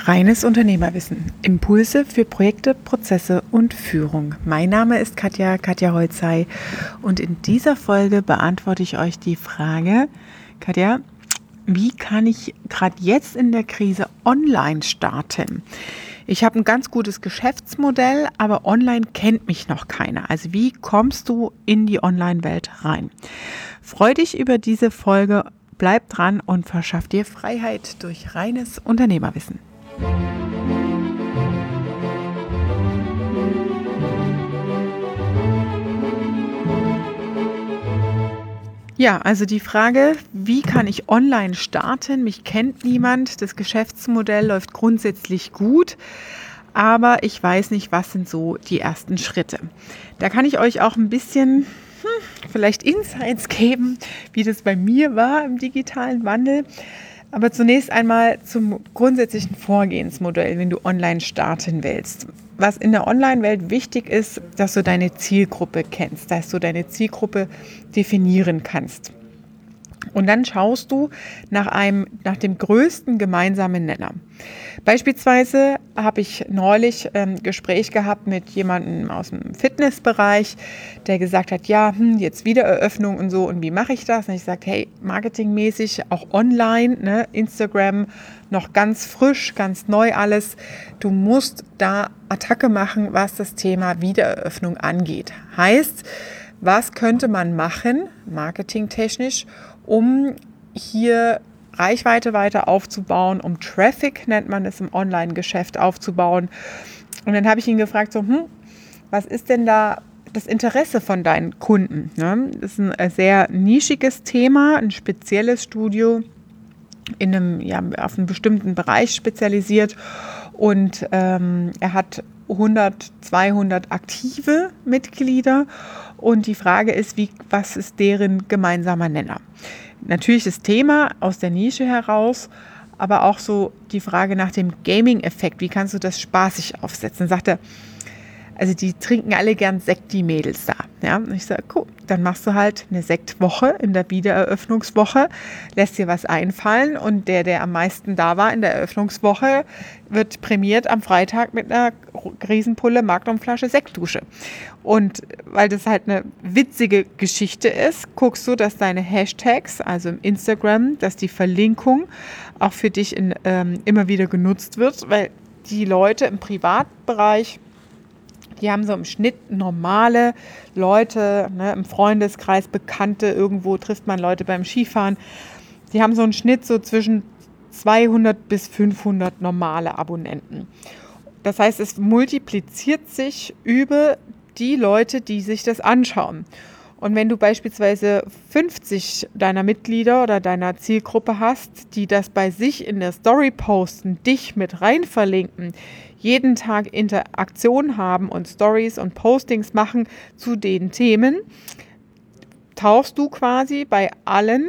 Reines Unternehmerwissen. Impulse für Projekte, Prozesse und Führung. Mein Name ist Katja Holzhey und in dieser Folge beantworte ich euch die Frage, Katja, wie kann ich gerade jetzt in der Krise online starten? Ich habe ein ganz gutes Geschäftsmodell, aber online kennt mich noch keiner. Also wie kommst du in die Online-Welt rein? Freu dich über diese Folge, bleib dran und verschaff dir Freiheit durch reines Unternehmerwissen. Ja, also die Frage, wie kann ich online starten? Mich kennt niemand, das Geschäftsmodell läuft grundsätzlich gut, aber ich weiß nicht, was sind so die ersten Schritte. Da kann ich euch auch ein bisschen vielleicht Insights geben, wie das bei mir war im digitalen Wandel. Aber zunächst einmal zum grundsätzlichen Vorgehensmodell, wenn du online starten willst. Was in der Online-Welt wichtig ist, dass du deine Zielgruppe kennst, dass du deine Zielgruppe definieren kannst. Und dann schaust du nach dem größten gemeinsamen Nenner. Beispielsweise habe ich neulich ein Gespräch gehabt mit jemandem aus dem Fitnessbereich, der gesagt hat, ja, jetzt Wiedereröffnung und so, und wie mache ich das? Und ich sage, hey, marketingmäßig, auch online, ne, Instagram, noch ganz frisch, ganz neu alles. Du musst da Attacke machen, was das Thema Wiedereröffnung angeht. Heißt, was könnte man machen, marketingtechnisch, um hier Reichweite weiter aufzubauen, um Traffic, nennt man es im Online-Geschäft, aufzubauen. Und dann habe ich ihn gefragt, was ist denn da das Interesse von deinen Kunden? Ne? Das ist ein sehr nischiges Thema, ein spezielles Studio auf einen bestimmten Bereich spezialisiert. Und er hat 100, 200 aktive Mitglieder. Und die Frage ist, was ist deren gemeinsamer Nenner? Natürlich das Thema aus der Nische heraus, aber auch so die Frage nach dem Gaming-Effekt. Wie kannst du das spaßig aufsetzen? Sagt er, also die trinken alle gern Sekt, die Mädels da. Ja? Und ich sage, cool, dann machst du halt eine Sektwoche in der Wiedereröffnungswoche, lässt dir was einfallen und der am meisten da war in der Eröffnungswoche, wird prämiert am Freitag mit einer Riesenpulle Magnumflasche Sektdusche. Und weil das halt eine witzige Geschichte ist, guckst du, dass deine Hashtags, also im Instagram, dass die Verlinkung auch für dich immer wieder genutzt wird, weil die Leute im Privatbereich, die haben so im Schnitt normale Leute, ne, im Freundeskreis, Bekannte, irgendwo trifft man Leute beim Skifahren. Die haben so einen Schnitt so zwischen 200 bis 500 normale Abonnenten. Das heißt, es multipliziert sich über die Leute, die sich das anschauen. Und wenn du beispielsweise 50 deiner Mitglieder oder deiner Zielgruppe hast, die das bei sich in der Story posten, dich mit rein verlinken, jeden Tag Interaktion haben und Stories und Postings machen zu den Themen, tauchst du quasi bei allen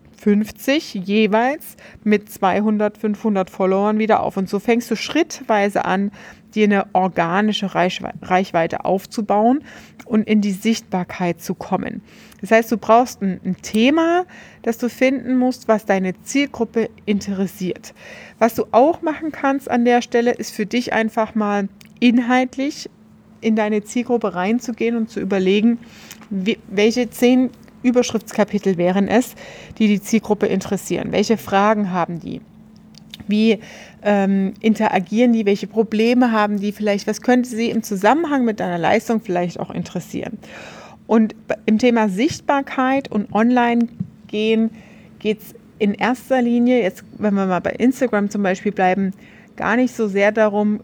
50 jeweils mit 200, 500 Followern wieder auf. Und so fängst du schrittweise an, dir eine organische Reichweite aufzubauen und in die Sichtbarkeit zu kommen. Das heißt, du brauchst ein Thema, das du finden musst, was deine Zielgruppe interessiert. Was du auch machen kannst an der Stelle, ist für dich einfach mal inhaltlich in deine Zielgruppe reinzugehen und zu überlegen, welche 10 Überschriftskapitel wären es, die Zielgruppe interessieren. Welche Fragen haben die? Wie interagieren die? Welche Probleme haben die vielleicht? Was könnte sie im Zusammenhang mit deiner Leistung vielleicht auch interessieren? Und im Thema Sichtbarkeit und Online gehen geht es in erster Linie, jetzt wenn wir mal bei Instagram zum Beispiel bleiben, gar nicht so sehr darum,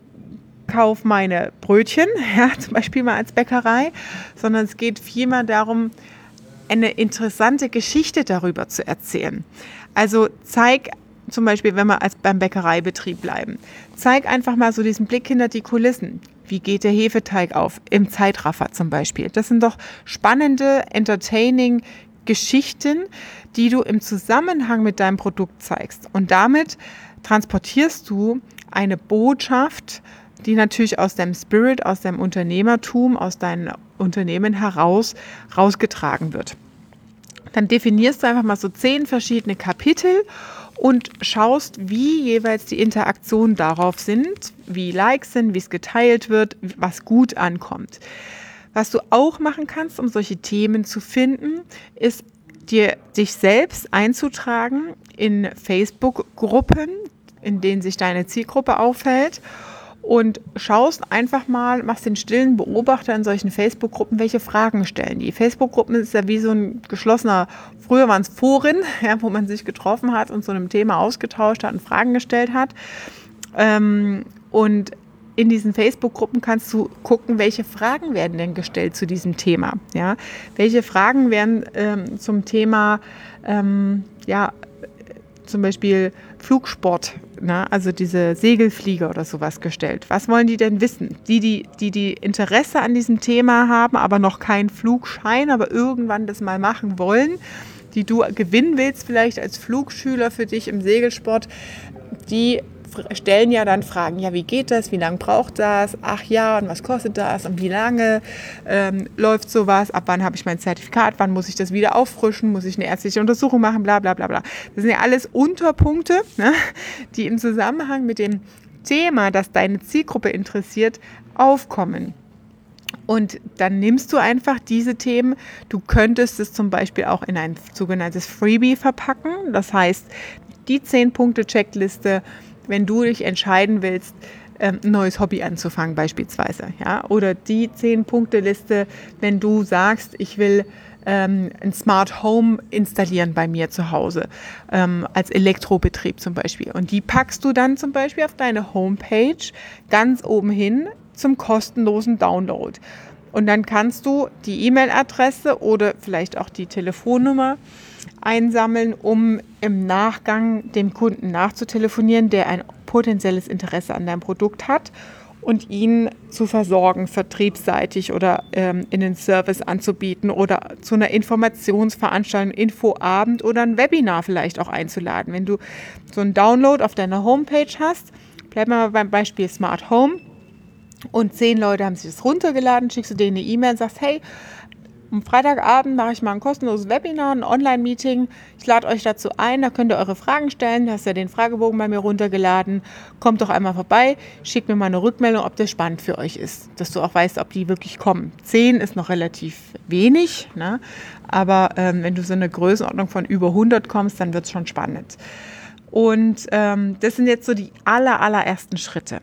kauf meine Brötchen, ja, zum Beispiel mal als Bäckerei, sondern es geht vielmehr darum, eine interessante Geschichte darüber zu erzählen. Also zeig zum Beispiel, wenn wir beim Bäckereibetrieb bleiben, zeig einfach mal so diesen Blick hinter die Kulissen. Wie geht der Hefeteig auf? Im Zeitraffer zum Beispiel. Das sind doch spannende, entertaining Geschichten, die du im Zusammenhang mit deinem Produkt zeigst. Und damit transportierst du eine Botschaft, die natürlich aus deinem Spirit, aus deinem Unternehmertum, aus deinem Unternehmen rausgetragen wird. Dann definierst du einfach mal so 10 verschiedene Kapitel und schaust, wie jeweils die Interaktionen darauf sind, wie Likes sind, wie es geteilt wird, was gut ankommt. Was du auch machen kannst, um solche Themen zu finden, ist dich selbst einzutragen in Facebook-Gruppen, in denen sich deine Zielgruppe aufhält, und schaust einfach mal, machst den stillen Beobachter in solchen Facebook-Gruppen, welche Fragen stellen die. Facebook-Gruppen ist ja wie so ein geschlossener, früher waren es Foren, ja, wo man sich getroffen hat und zu einem Thema ausgetauscht hat und Fragen gestellt hat. Und in diesen Facebook-Gruppen kannst du gucken, welche Fragen werden denn gestellt zu diesem Thema. Ja? Welche Fragen werden zum Thema, zum Beispiel Flugsport, ne? Also diese Segelflieger oder sowas gestellt. Was wollen die denn wissen? Die Interesse an diesem Thema haben, aber noch keinen Flugschein, aber irgendwann das mal machen wollen, die du gewinnen willst vielleicht als Flugschüler für dich im Segelsport, die stellen ja dann Fragen, ja, wie geht das, wie lange braucht das, ach ja, und was kostet das und wie lange läuft sowas, ab wann habe ich mein Zertifikat, wann muss ich das wieder auffrischen, muss ich eine ärztliche Untersuchung machen, bla bla bla bla. Das sind ja alles Unterpunkte, ne, die im Zusammenhang mit dem Thema, das deine Zielgruppe interessiert, aufkommen. Und dann nimmst du einfach diese Themen, du könntest es zum Beispiel auch in ein sogenanntes Freebie verpacken, das heißt, die 10-Punkte-Checkliste, wenn du dich entscheiden willst, ein neues Hobby anzufangen beispielsweise, ja, oder die 10-Punkte-Liste, wenn du sagst, ich will ein Smart Home installieren bei mir zu Hause, als Elektrobetrieb zum Beispiel. Und die packst du dann zum Beispiel auf deine Homepage ganz oben hin zum kostenlosen Download. Und dann kannst du die E-Mail-Adresse oder vielleicht auch die Telefonnummer einsammeln, um im Nachgang dem Kunden nachzutelefonieren, der ein potenzielles Interesse an deinem Produkt hat und ihn zu versorgen, vertriebsseitig oder in den Service anzubieten oder zu einer Informationsveranstaltung, Infoabend oder ein Webinar vielleicht auch einzuladen. Wenn du so einen Download auf deiner Homepage hast, bleiben wir mal beim Beispiel Smart Home, und 10 Leute haben sich das runtergeladen, schickst du denen eine E-Mail und sagst, hey, am Freitagabend mache ich mal ein kostenloses Webinar, ein Online-Meeting. Ich lade euch dazu ein, da könnt ihr eure Fragen stellen. Du hast ja den Fragebogen bei mir runtergeladen. Kommt doch einmal vorbei, schickt mir mal eine Rückmeldung, ob das spannend für euch ist, dass du auch weißt, ob die wirklich kommen. 10 ist noch relativ wenig, ne? Aber wenn du so eine Größenordnung von über 100 kommst, dann wird es schon spannend. Und das sind jetzt so die allerersten Schritte.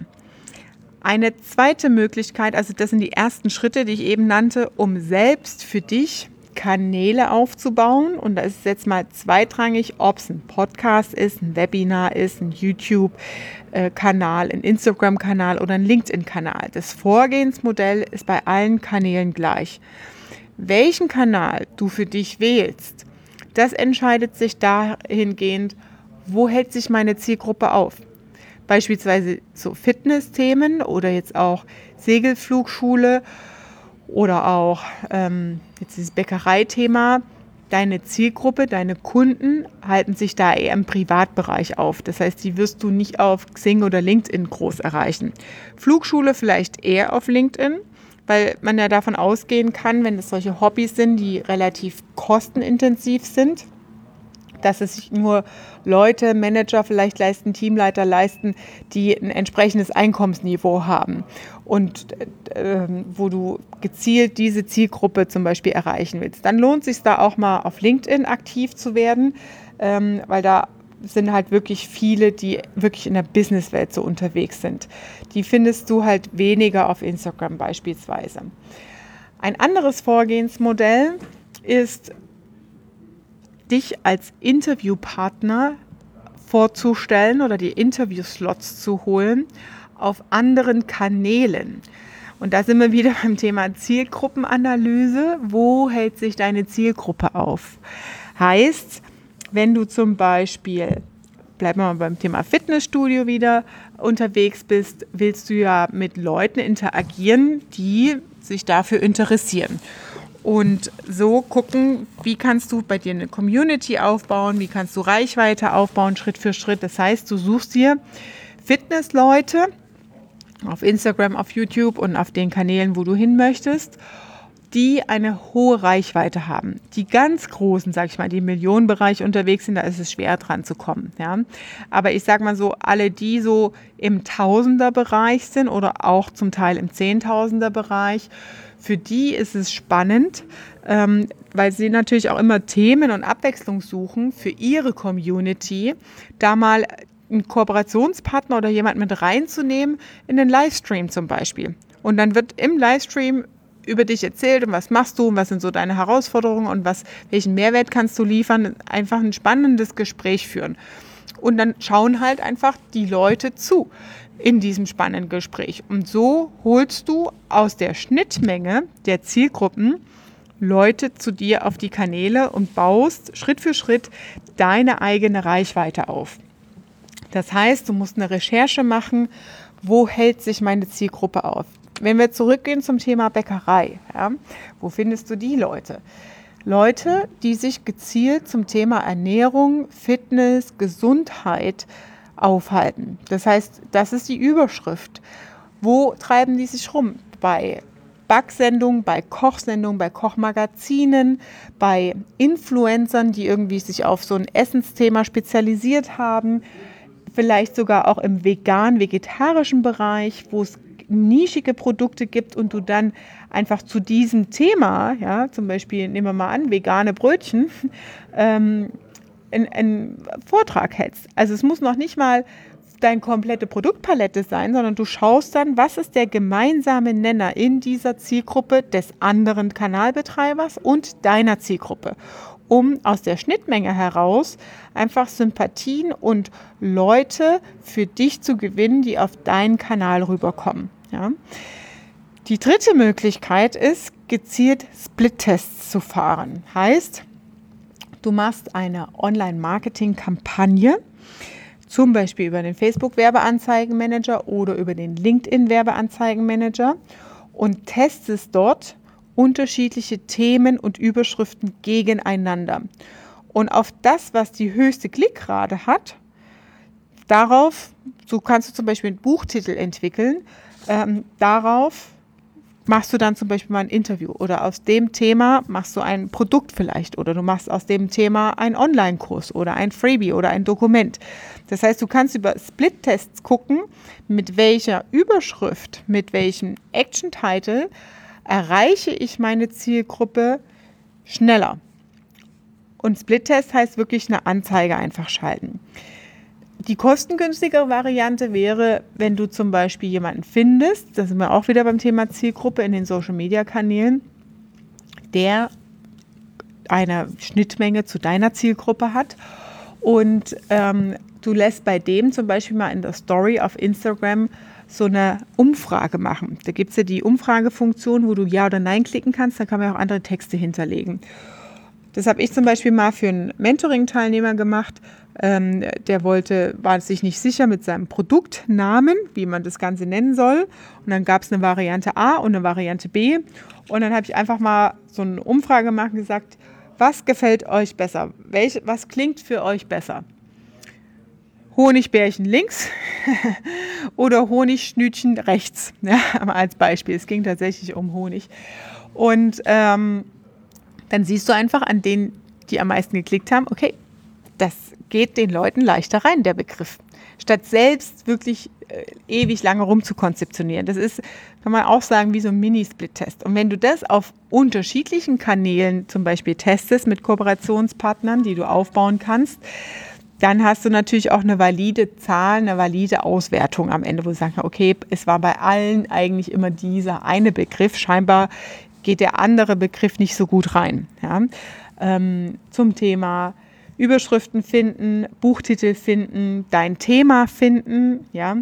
Eine zweite Möglichkeit, also das sind die ersten Schritte, die ich eben nannte, um selbst für dich Kanäle aufzubauen. Und da ist es jetzt mal zweitrangig, ob es ein Podcast ist, ein Webinar ist, ein YouTube-Kanal, ein Instagram-Kanal oder ein LinkedIn-Kanal. Das Vorgehensmodell ist bei allen Kanälen gleich. Welchen Kanal du für dich wählst, das entscheidet sich dahingehend, wo hält sich meine Zielgruppe auf. Beispielsweise so Fitness-Themen oder jetzt auch Segelflugschule oder auch jetzt dieses Bäckereithema. Deine Zielgruppe, deine Kunden halten sich da eher im Privatbereich auf. Das heißt, die wirst du nicht auf Xing oder LinkedIn groß erreichen. Flugschule vielleicht eher auf LinkedIn, weil man ja davon ausgehen kann, wenn es solche Hobbys sind, die relativ kostenintensiv sind, dass es sich nur Leute, Manager vielleicht leisten, Teamleiter leisten, die ein entsprechendes Einkommensniveau haben und wo du gezielt diese Zielgruppe zum Beispiel erreichen willst. Dann lohnt es sich da auch mal auf LinkedIn aktiv zu werden, weil da sind halt wirklich viele, die wirklich in der Businesswelt so unterwegs sind. Die findest du halt weniger auf Instagram beispielsweise. Ein anderes Vorgehensmodell ist, dich als Interviewpartner vorzustellen oder die Interviewslots zu holen auf anderen Kanälen. Und da sind wir wieder beim Thema Zielgruppenanalyse. Wo hält sich deine Zielgruppe auf? Heißt, wenn du zum Beispiel, bleiben wir mal beim Thema Fitnessstudio wieder, unterwegs bist, willst du ja mit Leuten interagieren, die sich dafür interessieren. Und so gucken, wie kannst du bei dir eine Community aufbauen, wie kannst du Reichweite aufbauen, Schritt für Schritt. Das heißt, du suchst dir Fitnessleute auf Instagram, auf YouTube und auf den Kanälen, wo du hin möchtest, die eine hohe Reichweite haben. Die ganz Großen, sage ich mal, die im Millionenbereich unterwegs sind, da ist es schwer dran zu kommen. Ja? Aber ich sage mal so, alle, die so im Tausenderbereich sind oder auch zum Teil im Zehntausenderbereich, für die ist es spannend, weil sie natürlich auch immer Themen und Abwechslung suchen für ihre Community, da mal einen Kooperationspartner oder jemanden mit reinzunehmen in den Livestream zum Beispiel. Und dann wird im Livestream über dich erzählt und was machst du und was sind so deine Herausforderungen und welchen Mehrwert kannst du liefern, einfach ein spannendes Gespräch führen. Und dann schauen halt einfach die Leute zu in diesem spannenden Gespräch. Und so holst du aus der Schnittmenge der Zielgruppen Leute zu dir auf die Kanäle und baust Schritt für Schritt deine eigene Reichweite auf. Das heißt, du musst eine Recherche machen, wo hält sich meine Zielgruppe auf. Wenn wir zurückgehen zum Thema Bäckerei, ja, wo findest du die Leute? Leute, die sich gezielt zum Thema Ernährung, Fitness, Gesundheit aufhalten. Das heißt, das ist die Überschrift. Wo treiben die sich rum? Bei Backsendungen, bei Kochsendungen, bei Kochmagazinen, bei Influencern, die irgendwie sich auf so ein Essensthema spezialisiert haben, vielleicht sogar auch im vegan-vegetarischen Bereich, wo es nischige Produkte gibt und du dann einfach zu diesem Thema, ja, zum Beispiel nehmen wir mal an, vegane Brötchen, einen Vortrag hältst. Also es muss noch nicht mal deine komplette Produktpalette sein, sondern du schaust dann, was ist der gemeinsame Nenner in dieser Zielgruppe des anderen Kanalbetreibers und deiner Zielgruppe, um aus der Schnittmenge heraus einfach Sympathien und Leute für dich zu gewinnen, die auf deinen Kanal rüberkommen. Ja. Die dritte Möglichkeit ist, gezielt Split-Tests zu fahren. Heißt, du machst eine Online-Marketing-Kampagne, zum Beispiel über den Facebook-Werbeanzeigenmanager oder über den LinkedIn-Werbeanzeigenmanager und testest dort unterschiedliche Themen und Überschriften gegeneinander. Und auf das, was die höchste Klickrate hat, darauf, so kannst du zum Beispiel einen Buchtitel entwickeln, darauf machst du dann zum Beispiel mal ein Interview oder aus dem Thema machst du ein Produkt vielleicht oder du machst aus dem Thema einen Online-Kurs oder ein Freebie oder ein Dokument. Das heißt, du kannst über Split-Tests gucken, mit welcher Überschrift, mit welchem Action-Title erreiche ich meine Zielgruppe schneller. Und Split-Test heißt wirklich eine Anzeige einfach schalten. Die kostengünstigere Variante wäre, wenn du zum Beispiel jemanden findest, da sind wir auch wieder beim Thema Zielgruppe in den Social-Media-Kanälen, der eine Schnittmenge zu deiner Zielgruppe hat und du lässt bei dem zum Beispiel mal in der Story auf Instagram so eine Umfrage machen. Da gibt es ja die Umfragefunktion, wo du Ja oder Nein klicken kannst, da kann man auch andere Texte hinterlegen. Das habe ich zum Beispiel mal für einen Mentoring-Teilnehmer gemacht. Der war sich nicht sicher mit seinem Produktnamen, wie man das Ganze nennen soll. Und dann gab es eine Variante A und eine Variante B. Und dann habe ich einfach mal so eine Umfrage gemacht und gesagt, was gefällt euch besser? Was klingt für euch besser? Honigbärchen links oder Honigschnütchen rechts, ja, als Beispiel. Es ging tatsächlich um Honig. Und dann siehst du einfach an denen, die am meisten geklickt haben, okay, das geht den Leuten leichter rein, der Begriff. Statt selbst wirklich ewig lange rumzukonzeptionieren. Das ist, kann man auch sagen, wie so ein Mini-Split-Test. Und wenn du das auf unterschiedlichen Kanälen zum Beispiel testest mit Kooperationspartnern, die du aufbauen kannst, dann hast du natürlich auch eine valide Zahl, eine valide Auswertung am Ende, wo du sagst, okay, es war bei allen eigentlich immer dieser eine Begriff. Scheinbar geht der andere Begriff nicht so gut rein. Ja? Zum Thema Überschriften finden, Buchtitel finden, dein Thema finden, ja?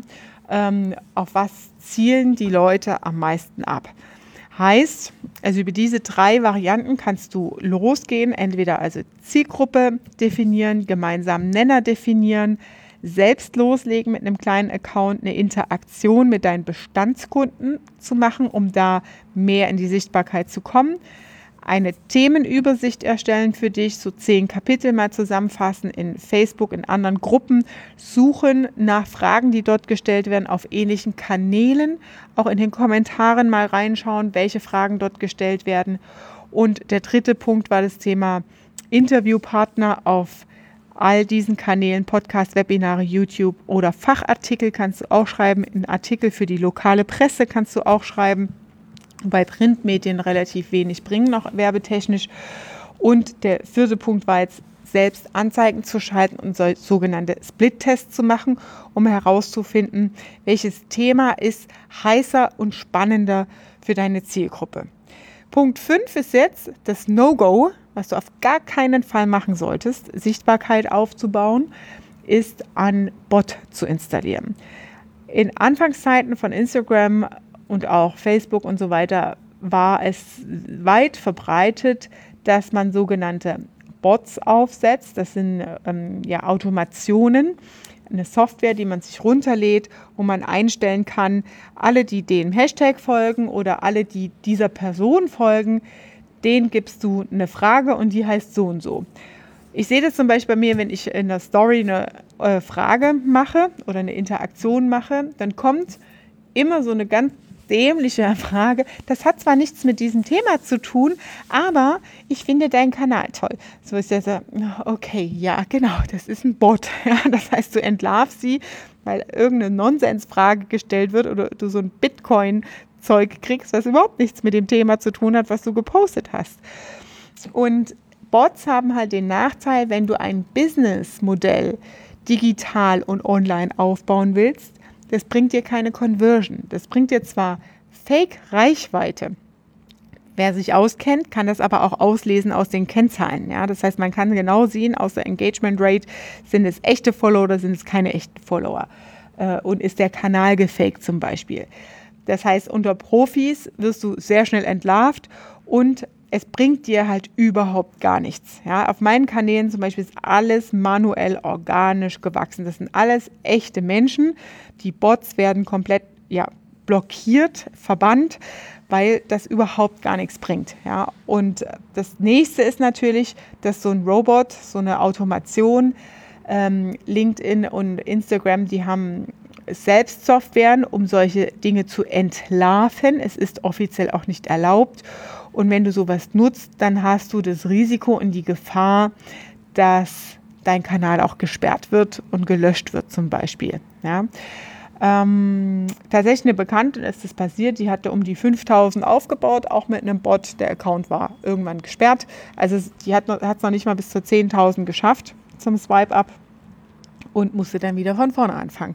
Auf was zielen die Leute am meisten ab. Heißt, also über diese 3 Varianten kannst du losgehen, entweder also Zielgruppe definieren, gemeinsamen Nenner definieren, selbst loslegen mit einem kleinen Account, eine Interaktion mit deinen Bestandskunden zu machen, um da mehr in die Sichtbarkeit zu kommen. eine Themenübersicht erstellen für dich, so 10 Kapitel mal zusammenfassen in Facebook, in anderen Gruppen, suchen nach Fragen, die dort gestellt werden, auf ähnlichen Kanälen, auch in den Kommentaren mal reinschauen, welche Fragen dort gestellt werden. Und der dritte Punkt war das Thema Interviewpartner auf all diesen Kanälen, Podcast, Webinare, YouTube oder Fachartikel kannst du auch schreiben, einen Artikel für die lokale Presse kannst du auch schreiben, bei Printmedien relativ wenig bringen, noch werbetechnisch. Und der vierte Punkt war jetzt, selbst Anzeigen zu schalten und sogenannte Split-Tests zu machen, um herauszufinden, welches Thema ist heißer und spannender für deine Zielgruppe. Punkt 5 ist jetzt das No-Go, was du auf gar keinen Fall machen solltest, Sichtbarkeit aufzubauen, ist ein Bot zu installieren. In Anfangszeiten von Instagram und auch Facebook und so weiter war es weit verbreitet, dass man sogenannte Bots aufsetzt. Das sind Automationen, eine Software, die man sich runterlädt, wo man einstellen kann, alle, die dem Hashtag folgen oder alle, die dieser Person folgen, denen gibst du eine Frage und die heißt so und so. Ich sehe das zum Beispiel bei mir, wenn ich in der Story eine Frage mache oder eine Interaktion mache, dann kommt immer so eine ganz dämliche Frage. Das hat zwar nichts mit diesem Thema zu tun, aber ich finde deinen Kanal toll. So ist der so, okay, ja, genau, das ist ein Bot. Ja, das heißt, du entlarvst sie, weil irgendeine Nonsensfrage gestellt wird oder du so ein Bitcoin-Zeug kriegst, was überhaupt nichts mit dem Thema zu tun hat, was du gepostet hast. Und Bots haben halt den Nachteil, wenn du ein Businessmodell digital und online aufbauen willst, das bringt dir keine Conversion. Das bringt dir zwar Fake-Reichweite. Wer sich auskennt, kann das aber auch auslesen aus den Kennzahlen. Ja? Das heißt, man kann genau sehen, aus der Engagement Rate, sind es echte Follower oder sind es keine echten Follower. Und ist der Kanal gefaked zum Beispiel. Das heißt, unter Profis wirst du sehr schnell entlarvt und es bringt dir halt überhaupt gar nichts. Ja, auf meinen Kanälen zum Beispiel ist alles manuell organisch gewachsen. Das sind alles echte Menschen. Die Bots werden komplett blockiert, verbannt, weil das überhaupt gar nichts bringt. Ja, und das nächste ist natürlich, dass so ein Robot, so eine Automation, LinkedIn und Instagram, die haben selbst Softwaren, um solche Dinge zu entlarven. Es ist offiziell auch nicht erlaubt. Und wenn du sowas nutzt, dann hast du das Risiko und die Gefahr, dass dein Kanal auch gesperrt wird und gelöscht wird zum Beispiel. Ja. Tatsächlich eine Bekannte ist das passiert, die hatte um die 5.000 aufgebaut, auch mit einem Bot. Der Account war irgendwann gesperrt. Also die hat es noch nicht mal bis zu 10.000 geschafft zum Swipe-Up und musste dann wieder von vorne anfangen.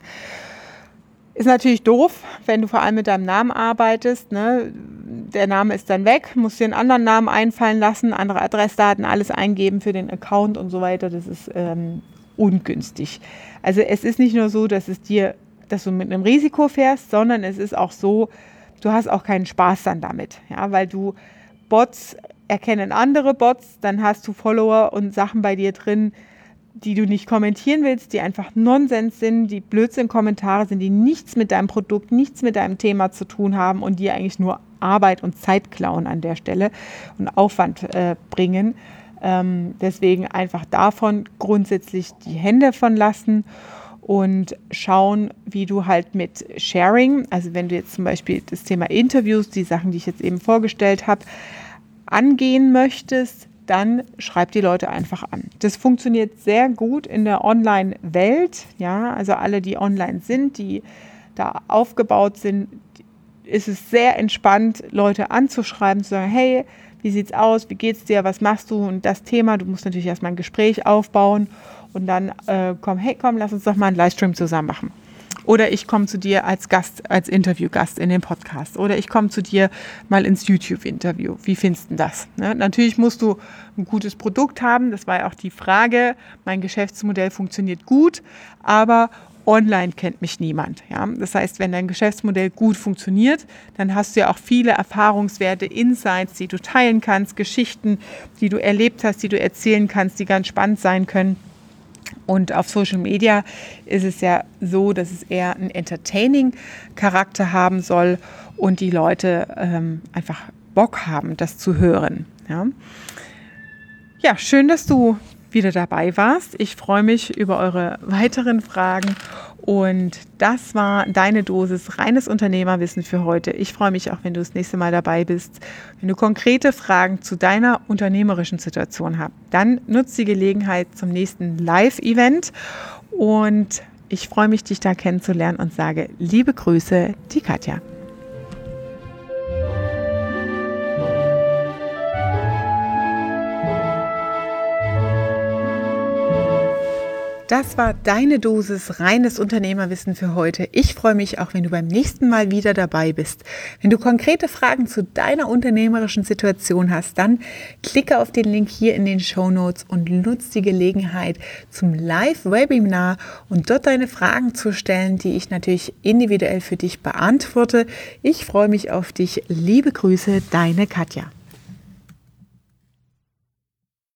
Ist natürlich doof, wenn du vor allem mit deinem Namen arbeitest. Ne? Der Name ist dann weg, musst dir einen anderen Namen einfallen lassen, andere Adressdaten, alles eingeben für den Account und so weiter. Das ist ungünstig. Also es ist nicht nur so, dass du mit einem Risiko fährst, sondern es ist auch so, du hast auch keinen Spaß dann damit. Ja? Weil du Bots erkennen andere Bots, dann hast du Follower und Sachen bei dir drin, die du nicht kommentieren willst, die einfach Nonsens sind, die Blödsinn-Kommentare sind, die nichts mit deinem Produkt, nichts mit deinem Thema zu tun haben und die eigentlich nur Arbeit und Zeit klauen an der Stelle und Aufwand bringen. Deswegen einfach davon grundsätzlich die Hände von lassen und schauen, wie du halt mit Sharing, also wenn du jetzt zum Beispiel das Thema Interviews, die Sachen, die ich jetzt eben vorgestellt habe, angehen möchtest, dann schreib die Leute einfach an. Das funktioniert sehr gut in der Online-Welt. Ja, also alle, die online sind, die da aufgebaut sind, ist es sehr entspannt, Leute anzuschreiben, zu sagen, hey, wie sieht's aus, wie geht's dir, was machst du und das Thema. Du musst natürlich erstmal ein Gespräch aufbauen und dann komm, lass uns doch mal einen Livestream zusammen machen. Oder ich komme zu dir als Gast, als Interviewgast in den Podcast. Oder ich komme zu dir mal ins YouTube-Interview. Wie findest du das? Ne? Natürlich musst du ein gutes Produkt haben. Das war ja auch die Frage. Mein Geschäftsmodell funktioniert gut, aber online kennt mich niemand. Ja? Das heißt, wenn dein Geschäftsmodell gut funktioniert, dann hast du ja auch viele Erfahrungswerte, Insights, die du teilen kannst, Geschichten, die du erlebt hast, die du erzählen kannst, die ganz spannend sein können. Und auf Social Media ist es ja so, dass es eher einen Entertaining-Charakter haben soll und die Leute einfach Bock haben, das zu hören. Ja. Ja, schön, dass du wieder dabei warst. Ich freue mich über eure weiteren Fragen und das war deine Dosis reines Unternehmerwissen für heute. Ich freue mich auch, wenn du das nächste Mal dabei bist. Wenn du konkrete Fragen zu deiner unternehmerischen Situation hast, dann nutzt die Gelegenheit zum nächsten Live-Event und ich freue mich, dich da kennenzulernen und sage liebe Grüße, die Katja. Das war deine Dosis reines Unternehmerwissen für heute. Ich freue mich auch, wenn du beim nächsten Mal wieder dabei bist. Wenn du konkrete Fragen zu deiner unternehmerischen Situation hast, dann klicke auf den Link hier in den Shownotes und nutze die Gelegenheit zum Live-Webinar und dort deine Fragen zu stellen, die ich natürlich individuell für dich beantworte. Ich freue mich auf dich. Liebe Grüße, deine Katja.